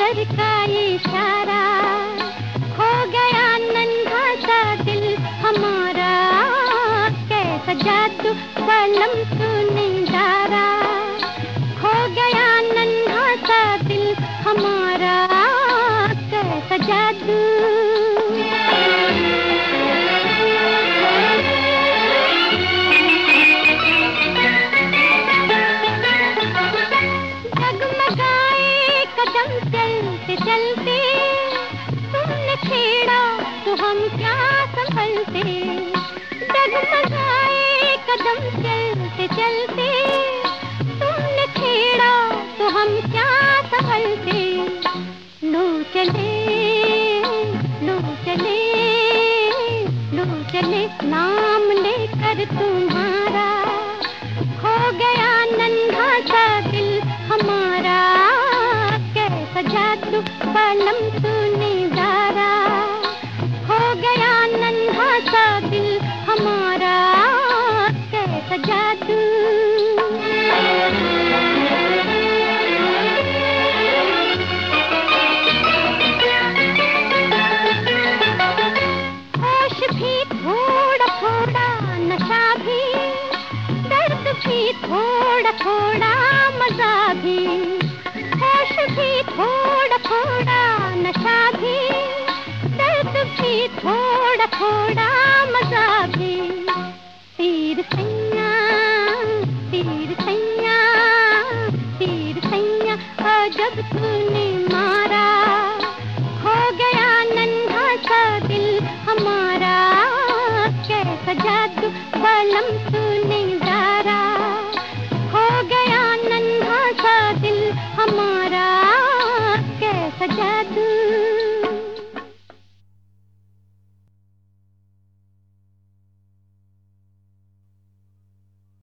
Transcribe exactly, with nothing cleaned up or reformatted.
नजर का इशारा, खो गया नन्हा सा दिल हमारा, कैसा जादू बलम तूने डारा, खो गया नन्हा सा दिल हमारा, कैसा जादू। चलते चलते तुमने छेड़ा तो हम क्या संभलते, डगमगाए कदम चलते चलते तुमने छेड़ा तो हम क्या संभलते। लो चले लो चले लो चले नाम लेकर तुम्हारा, खो गया नन्हा सा दिल हमारा, जादू बलम तूने डारा, खो गया नन्हा सा दिल हमारा, कैसा जादू। होश भी थोड़ा थोड़ा, नशा भी, दर्द भी थोड़ा थोड़ा, मजा भी, होश भी थोड़ा थोड़ा, नशा भी, दर्द भी थोड़ा थोड़ा, मजा भी। तीर सैया तीर सैया तीर सैया, जब तूने